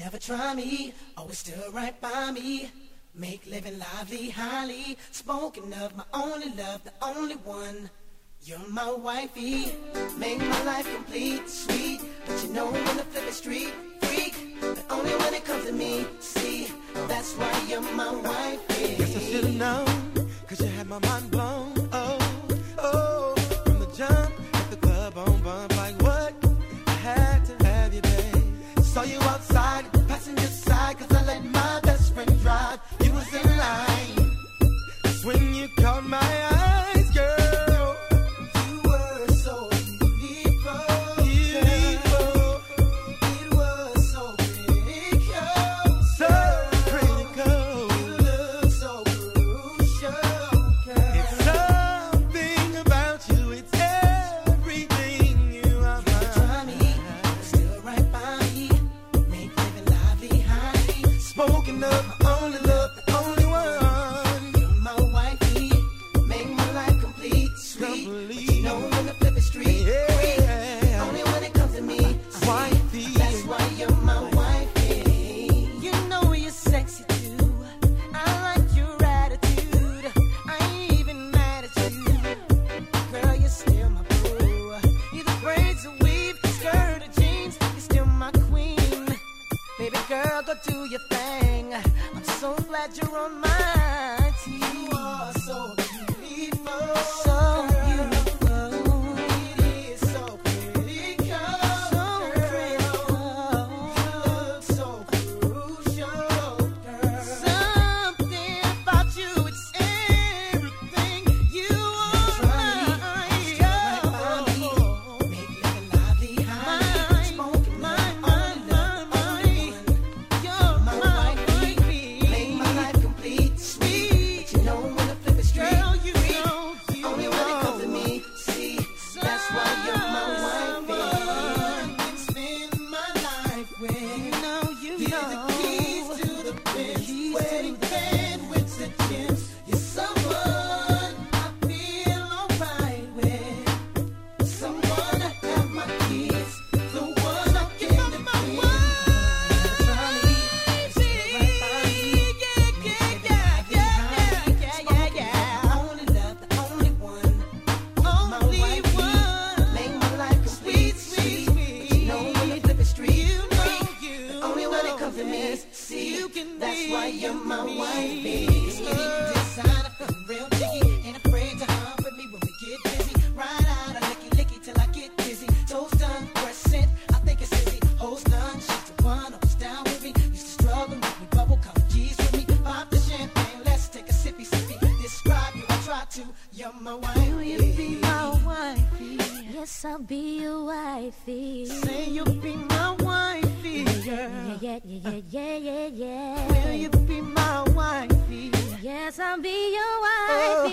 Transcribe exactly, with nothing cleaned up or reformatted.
never try me, always still right by me. Make living lively, highly spoken of, my only love, the only one. You're my wifey, make my life complete, sweet. But you know when the flip is street, freak. But only when it comes to me, see. That's why you're my wifey. Guess I should've known, cause you had my mind blown. Oh, oh, from the jump at the club on bump. Like what? I had to have you, babe. Saw you outside, passenger side, cause I let my best friend drive. You was in line, that's when you caught my eyes, girl. Yes, I'll be your wife.